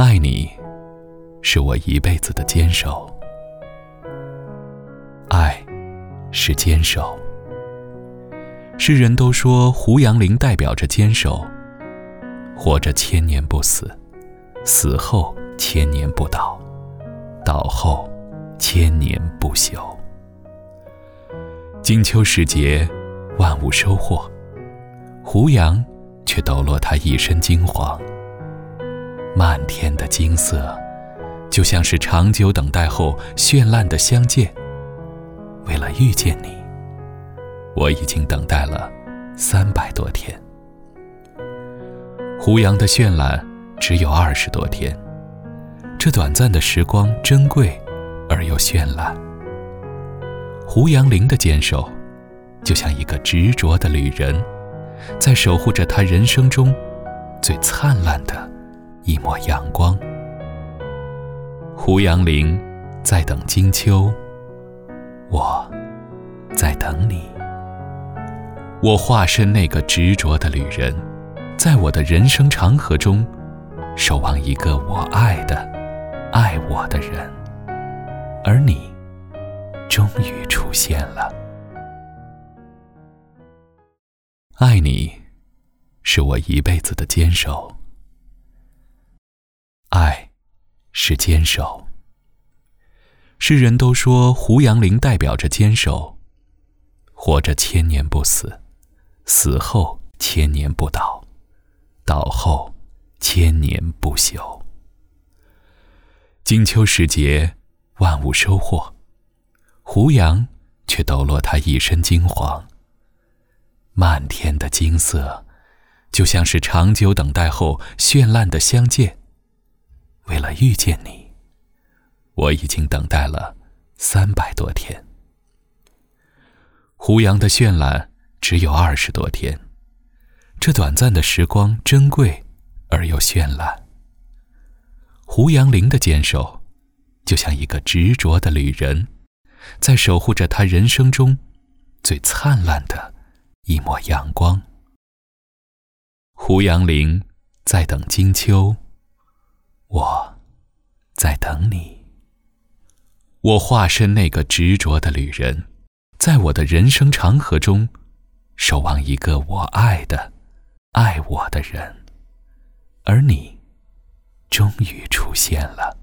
爱你，是我一辈子的坚守。爱，是坚守。世人都说胡杨林代表着坚守，活着千年不死，死后千年不倒，倒后千年不朽。金秋时节，万物收获，胡杨却抖落他一身金黄。漫天的金色，就像是长久等待后绚烂的相见。为了遇见你，我已经等待了300多天。胡杨的绚烂只有20多天，这短暂的时光珍贵而又绚烂。胡杨林的坚守，就像一个执着的旅人，在守护着他人生中最灿烂的一抹阳光。胡杨林在等金秋，我在等你。我化身那个执着的旅人，在我的人生长河中守望一个我爱的爱我的人，而你终于出现了。爱你，是我一辈子的坚守。爱，是坚守。世人都说胡杨林代表着坚守，活着千年不死，死后千年不倒，倒后千年不朽。金秋时节，万物收获，胡杨却抖落他一身金黄。漫天的金色，就像是长久等待后绚烂的相见。为了遇见你，我已经等待了300多天。胡杨的绚烂只有20多天，这短暂的时光珍贵而又绚烂。胡杨林的坚守，就像一个执着的旅人，在守护着他人生中最灿烂的一抹阳光。胡杨林在等金秋，我在等你。我化身那个执着的旅人，在我的人生长河中守望一个我爱的爱我的人，而你终于出现了。